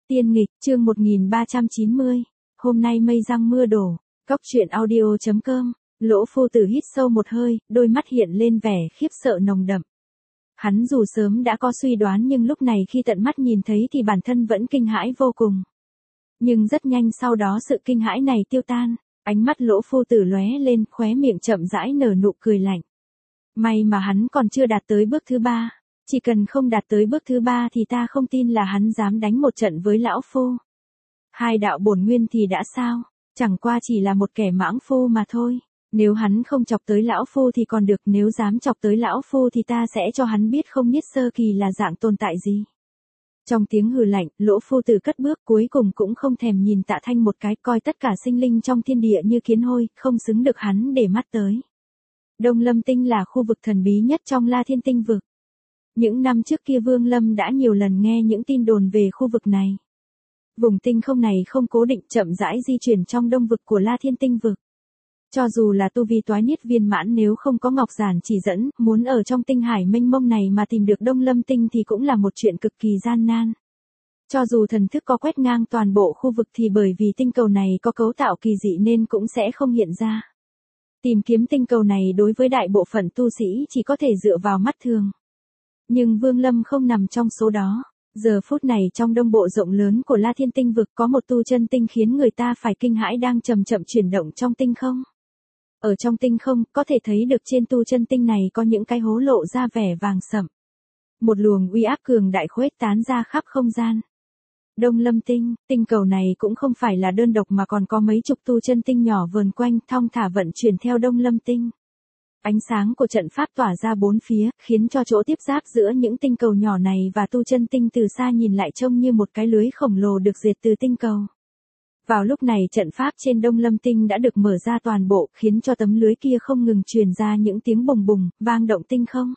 Tiên nghịch, chương 1390. Hôm nay mây giăng mưa đổ. Cóc truyện audio.com. Lỗ phu tử hít sâu một hơi, đôi mắt hiện lên vẻ khiếp sợ nồng đậm. Hắn dù sớm đã có suy đoán nhưng lúc này khi tận mắt nhìn thấy thì bản thân vẫn kinh hãi vô cùng. Nhưng rất nhanh sau đó sự kinh hãi này tiêu tan, ánh mắt lỗ phu tử lóe lên, khóe miệng chậm rãi nở nụ cười lạnh. May mà hắn còn chưa đạt tới bước thứ 3. Chỉ cần không đạt tới bước thứ 3 thì ta không tin là hắn dám đánh một trận với lão phu. Hai đạo bổn nguyên thì đã sao, chẳng qua chỉ là một kẻ mãng phu mà thôi. Nếu hắn không chọc tới lão phu thì còn được, nếu dám chọc tới lão phu thì ta sẽ cho hắn biết không Niết Sơ Kỳ là dạng tồn tại gì. Trong tiếng hừ lạnh, lỗ phu tử cất bước, cuối cùng cũng không thèm nhìn Tạ Thanh một cái, coi tất cả sinh linh trong thiên địa như kiến hôi, không xứng được hắn để mắt tới. Đông Lâm Tinh là khu vực thần bí nhất trong La Thiên Tinh vực. Những năm trước kia Vương Lâm đã nhiều lần nghe những tin đồn về khu vực này. Vùng tinh không này không cố định, chậm rãi di chuyển trong đông vực của La Thiên Tinh vực. Cho dù là tu vi toái niết viên mãn, nếu không có ngọc giản chỉ dẫn, muốn ở trong tinh hải mênh mông này mà tìm được Đông Lâm Tinh thì cũng là một chuyện cực kỳ gian nan. Cho dù thần thức có quét ngang toàn bộ khu vực thì bởi vì tinh cầu này có cấu tạo kỳ dị nên cũng sẽ không hiện ra. Tìm kiếm tinh cầu này đối với đại bộ phận tu sĩ chỉ có thể dựa vào mắt thường. Nhưng Vương Lâm không nằm trong số đó. Giờ phút này trong đông bộ rộng lớn của La Thiên Tinh vực có một tu chân tinh khiến người ta phải kinh hãi đang chậm chậm chuyển động trong tinh không. Ở trong tinh không, có thể thấy được trên tu chân tinh này có những cái hố lộ ra vẻ vàng sậm. Một luồng uy áp cường đại khuếch tán ra khắp không gian. Đông Lâm Tinh, tinh cầu này cũng không phải là đơn độc mà còn có mấy chục tu chân tinh nhỏ vờn quanh, thong thả vận chuyển theo Đông Lâm Tinh. Ánh sáng của trận pháp tỏa ra bốn phía, khiến cho chỗ tiếp giáp giữa những tinh cầu nhỏ này và tu chân tinh từ xa nhìn lại trông như một cái lưới khổng lồ được dệt từ tinh cầu. Vào lúc này trận pháp trên Đông Lâm Tinh đã được mở ra toàn bộ, khiến cho tấm lưới kia không ngừng truyền ra những tiếng bùng bùng, vang động tinh không.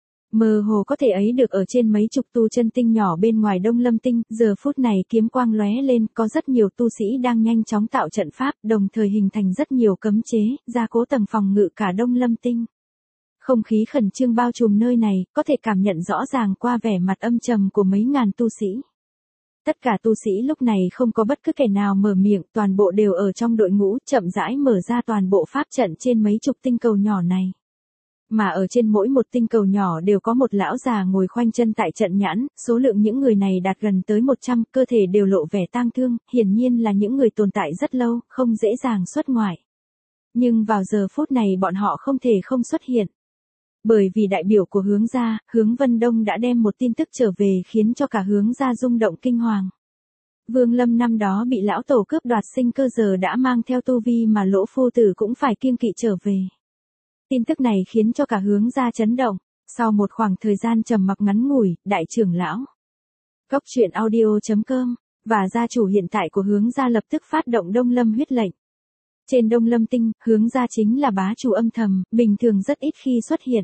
Mơ hồ có thể ấy được ở trên mấy chục tu chân tinh nhỏ bên ngoài Đông Lâm Tinh, giờ phút này kiếm quang lóe lên, có rất nhiều tu sĩ đang nhanh chóng tạo trận pháp, đồng thời hình thành rất nhiều cấm chế, gia cố tầng phòng ngự cả Đông Lâm Tinh. Không khí khẩn trương bao trùm nơi này, có thể cảm nhận rõ ràng qua vẻ mặt âm trầm của mấy ngàn tu sĩ. Tất cả tu sĩ lúc này không có bất cứ kẻ nào mở miệng, toàn bộ đều ở trong đội ngũ, chậm rãi mở ra toàn bộ pháp trận trên mấy chục tinh cầu nhỏ này. Mà ở trên mỗi một tinh cầu nhỏ đều có một lão già ngồi khoanh chân tại trận nhãn, số lượng những người này đạt gần tới 100, cơ thể đều lộ vẻ tang thương, hiển nhiên là những người tồn tại rất lâu, không dễ dàng xuất ngoại. Nhưng vào giờ phút này bọn họ không thể không xuất hiện. Bởi vì đại biểu của Hướng gia, Hướng Vân Đông đã đem một tin tức trở về khiến cho cả Hướng gia rung động kinh hoàng. Vương Lâm năm đó bị lão tổ cướp đoạt sinh cơ, giờ đã mang theo tu vi mà lỗ phu tử cũng phải kiêng kỵ trở về. Tin tức này khiến cho cả Hướng gia chấn động. Sau một khoảng thời gian trầm mặc ngắn ngủi, đại trưởng lão Cóc truyện audio.com và gia chủ hiện tại của Hướng gia lập tức phát động Đông Lâm huyết lệnh. Trên Đông Lâm Tinh, Hướng gia chính là bá chủ âm thầm, bình thường rất ít khi xuất hiện.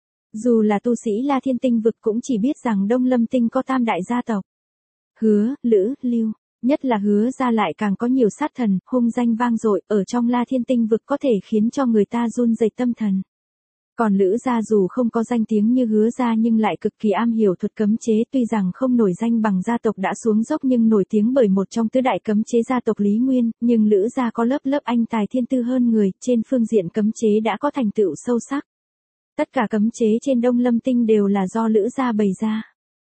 Dù là tu sĩ La Thiên Tinh vực cũng chỉ biết rằng Đông Lâm Tinh có tam đại gia tộc. Hứa, Lữ, Lưu, nhất là Hứa gia lại càng có nhiều sát thần, hung danh vang dội, ở trong La Thiên Tinh vực có thể khiến cho người ta run rẩy tâm thần. Còn Lữ gia dù không có danh tiếng như Hứa gia nhưng lại cực kỳ am hiểu thuật cấm chế, tuy rằng không nổi danh bằng gia tộc đã xuống dốc nhưng nổi tiếng bởi một trong tứ đại cấm chế gia tộc Lý Nguyên, nhưng Lữ gia có lớp lớp anh tài thiên tư hơn người, trên phương diện cấm chế đã có thành tựu sâu sắc. Tất cả cấm chế trên Đông Lâm Tinh đều là do Lữ gia bày ra.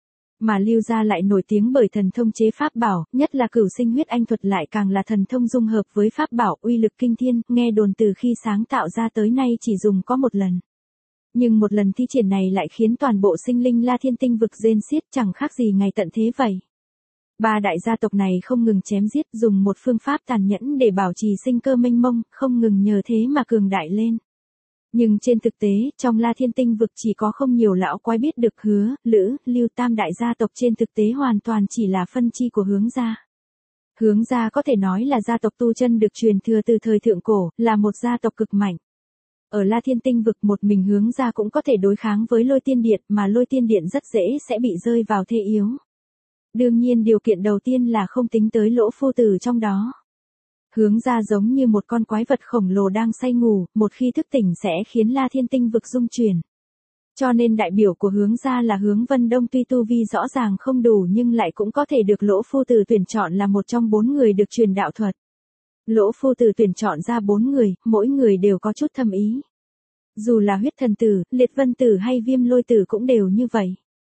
Mà Lưu gia lại nổi tiếng bởi thần thông chế pháp bảo, nhất là Cửu Sinh Huyết Anh thuật lại càng là thần thông dung hợp với pháp bảo, uy lực kinh thiên, nghe đồn từ khi sáng tạo ra tới nay chỉ dùng có một lần. Nhưng một lần thi triển này lại khiến toàn bộ sinh linh La Thiên Tinh vực rên xiết, chẳng khác gì ngày tận thế vậy. Ba đại gia tộc này không ngừng chém giết, dùng một phương pháp tàn nhẫn để bảo trì sinh cơ mênh mông, không ngừng nhờ thế mà cường đại lên. Nhưng trên thực tế, trong La Thiên Tinh vực chỉ có không nhiều lão quái biết được Hứa, Lữ, Lưu tam đại gia tộc trên thực tế hoàn toàn chỉ là phân chi của Hướng gia. Hướng gia có thể nói là gia tộc tu chân được truyền thừa từ thời thượng cổ, là một gia tộc cực mạnh. Ở La Thiên Tinh vực một mình Hướng gia cũng có thể đối kháng với Lôi Tiên Điện, mà Lôi Tiên Điện rất dễ sẽ bị rơi vào thế yếu. Đương nhiên điều kiện đầu tiên là không tính tới lỗ phu tử trong đó. Hướng gia giống như một con quái vật khổng lồ đang say ngủ, một khi thức tỉnh sẽ khiến La Thiên Tinh vực rung chuyển. Cho nên đại biểu của hướng gia là Hướng Vân Đông tuy tu vi rõ ràng không đủ nhưng lại cũng có thể được Lỗ Phu Tử tuyển chọn là một trong 4 người được truyền đạo thuật. Lỗ Phu Tử tuyển chọn ra 4 người, mỗi người đều có chút thâm ý. Dù là Huyết Thần Tử, Liệt Vân Tử hay Viêm Lôi Tử cũng đều như vậy.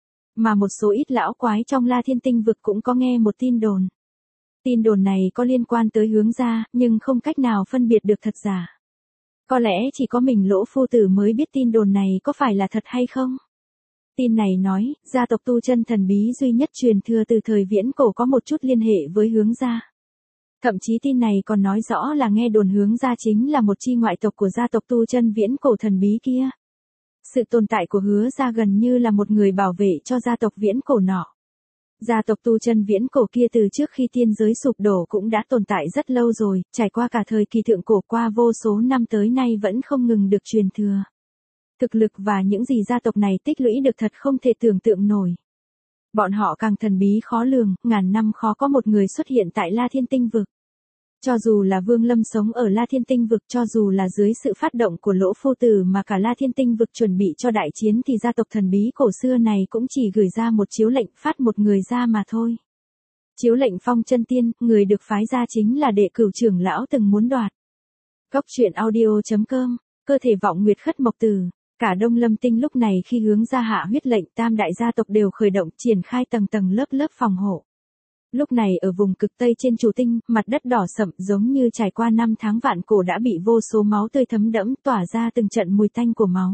Mà một số ít lão quái trong La Thiên Tinh vực cũng có nghe một tin đồn. Tin đồn này có liên quan tới hướng gia, nhưng không cách nào phân biệt được thật giả. Có lẽ chỉ có mình Lỗ Phu Tử mới biết tin đồn này có phải là thật hay không. Tin này nói, gia tộc tu chân thần bí duy nhất truyền thừa từ thời viễn cổ có một chút liên hệ với hướng gia. Thậm chí tin này còn nói rõ là nghe đồn hướng gia chính là một chi ngoại tộc của gia tộc tu chân viễn cổ thần bí kia. Sự tồn tại của Hứa gia gần như là một người bảo vệ cho gia tộc viễn cổ nọ. Gia tộc tu chân viễn cổ kia từ trước khi tiên giới sụp đổ cũng đã tồn tại rất lâu rồi, trải qua cả thời kỳ thượng cổ qua vô số năm tới nay vẫn không ngừng được truyền thừa. Thực lực và những gì gia tộc này tích lũy được thật không thể tưởng tượng nổi. Bọn họ càng thần bí khó lường, ngàn năm khó có một người xuất hiện tại La Thiên Tinh vực. Cho dù là Vương Lâm sống ở La Thiên Tinh vực, cho dù là dưới sự phát động của Lỗ Phu Tử mà cả La Thiên Tinh vực chuẩn bị cho đại chiến thì gia tộc thần bí cổ xưa này cũng chỉ gửi ra một chiếu lệnh phát một người ra mà thôi. Chiếu lệnh Phong Chân Tiên, người được phái ra chính là đệ cửu trưởng lão từng muốn đoạt. Góc truyện audio.com, cơ thể vọng nguyệt khất mộc tử. Cả Đông Lâm Tinh lúc này khi hướng ra hạ huyết lệnh tam đại gia tộc đều khởi động triển khai tầng tầng lớp lớp phòng hộ. Lúc này ở vùng cực Tây trên Chủ Tinh, mặt đất đỏ sậm giống như trải qua 5 tháng vạn cổ đã bị vô số máu tươi thấm đẫm tỏa ra từng trận mùi tanh của máu.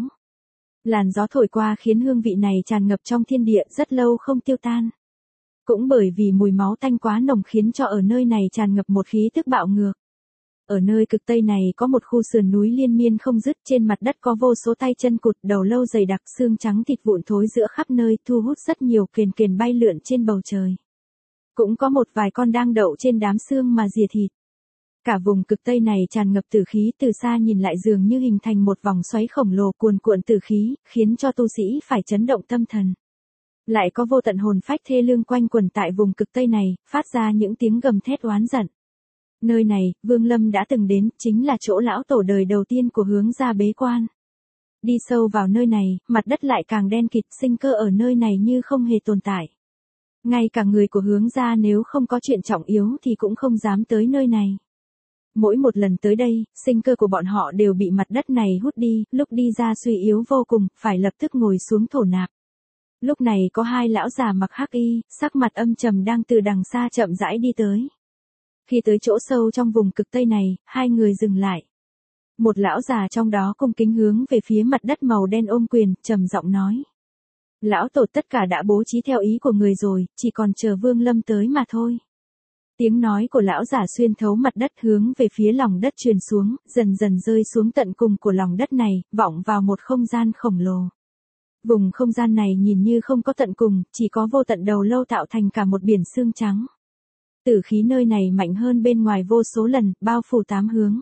Làn gió thổi qua khiến hương vị này tràn ngập trong thiên địa rất lâu không tiêu tan. Cũng bởi vì mùi máu tanh quá nồng khiến cho ở nơi này tràn ngập một khí tức bạo ngược. Ở nơi cực Tây này có một khu sườn núi liên miên không dứt, trên mặt đất có vô số tay chân cụt, đầu lâu dày đặc, xương trắng thịt vụn thối giữa khắp nơi, thu hút rất nhiều kền kền bay lượn trên bầu trời. Cũng có một vài con đang đậu trên đám xương mà rìa thịt. Cả vùng cực Tây này tràn ngập tử khí, từ xa nhìn lại dường như hình thành một vòng xoáy khổng lồ cuồn cuộn tử khí, khiến cho tu sĩ phải chấn động tâm thần. Lại có vô tận hồn phách thê lương quanh quẩn tại vùng cực Tây này, phát ra những tiếng gầm thét oán giận. Nơi này, Vương Lâm đã từng đến, chính là chỗ lão tổ đời đầu tiên của hướng gia bế quan. Đi sâu vào nơi này, mặt đất lại càng đen kịt, sinh cơ ở nơi này như không hề tồn tại. Ngay cả người của hướng gia nếu không có chuyện trọng yếu thì cũng không dám tới nơi này. Mỗi một lần tới đây, sinh cơ của bọn họ đều bị mặt đất này hút đi, lúc đi ra suy yếu vô cùng, phải lập tức ngồi xuống thổ nạp. Lúc này có hai lão già mặc hắc y, sắc mặt âm trầm đang từ đằng xa chậm rãi đi tới. Khi tới chỗ sâu trong vùng cực Tây này, hai người dừng lại. Một lão già trong đó cung kính hướng về phía mặt đất màu đen ôm quyền, trầm giọng nói. Lão tổ tất cả đã bố trí theo ý của người rồi, chỉ còn chờ Vương Lâm tới mà thôi. Tiếng nói của lão giả xuyên thấu mặt đất hướng về phía lòng đất truyền xuống, dần dần rơi xuống tận cùng của lòng đất này, vọng vào một không gian khổng lồ. Vùng không gian này nhìn như không có tận cùng, chỉ có vô tận đầu lâu tạo thành cả một biển xương trắng. Tử khí nơi này mạnh hơn bên ngoài vô số lần, bao phủ 8 hướng.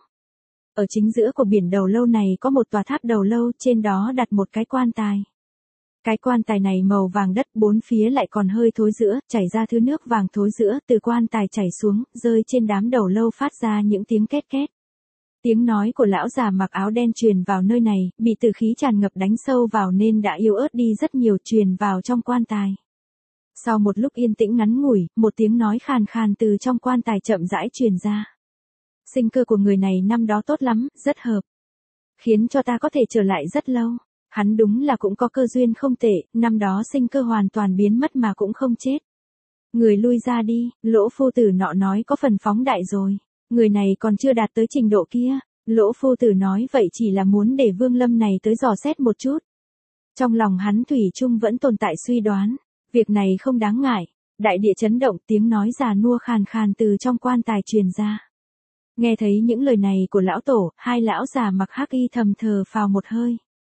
Ở chính giữa của biển đầu lâu này có một tòa tháp đầu lâu, trên đó đặt một cái quan tài. Cái quan tài này màu vàng đất, bốn phía lại còn hơi thối rữa, chảy ra thứ nước vàng thối rữa, từ quan tài chảy xuống, rơi trên đám đầu lâu phát ra những tiếng két két. Tiếng nói của lão già mặc áo đen truyền vào nơi này, bị tử khí tràn ngập đánh sâu vào nên đã yếu ớt đi rất nhiều, truyền vào trong quan tài. Sau một lúc yên tĩnh ngắn ngủi, một tiếng nói khàn khàn từ trong quan tài chậm rãi truyền ra. Sinh cơ của người này năm đó tốt lắm, rất hợp. Khiến cho ta có thể trở lại rất lâu. Hắn đúng là cũng có cơ duyên không tệ, năm đó sinh cơ hoàn toàn biến mất mà cũng không chết. Người lui ra đi, Lỗ Phu Tử nọ nói có phần phóng đại rồi. Người này còn chưa đạt tới trình độ kia. Lỗ Phu Tử nói vậy chỉ là muốn để Vương Lâm này tới dò xét một chút. Trong lòng hắn thủy chung vẫn tồn tại suy đoán. Việc này không đáng ngại. Đại địa chấn động, tiếng nói già nua khàn khàn từ trong quan tài truyền ra. Nghe thấy những lời này của lão tổ, hai lão già mặc hắc y thầm thờ phào một hơi.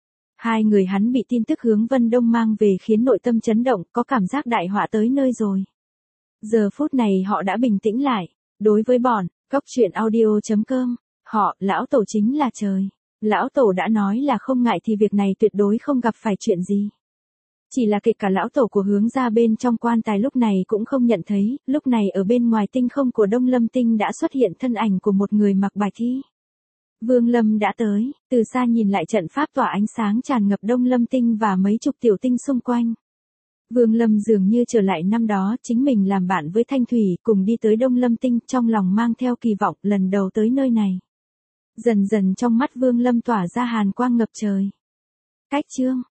Hai người hắn bị tin tức hướng Vân Đông mang về khiến nội tâm chấn động, có cảm giác đại họa tới nơi rồi. Giờ phút này họ đã bình tĩnh lại. Đối với bọn, Góc truyện audio.com, họ, lão tổ chính là trời. Lão tổ đã nói là không ngại thì việc này tuyệt đối không gặp phải chuyện gì. Chỉ là kể cả lão tổ của hướng ra bên trong quan tài lúc này cũng không nhận thấy, lúc này ở bên ngoài tinh không của Đông Lâm Tinh đã xuất hiện thân ảnh của một người mặc bạch y. Vương Lâm đã tới, từ xa nhìn lại trận pháp tỏa ánh sáng tràn ngập Đông Lâm tinh và mấy chục tiểu tinh xung quanh. Vương Lâm dường như trở lại năm đó, chính mình làm bạn với Thanh Thủy, cùng đi tới Đông Lâm tinh, trong lòng mang theo kỳ vọng lần đầu tới nơi này. Dần dần trong mắt Vương Lâm tỏa ra hàn quang ngập trời. Cách chương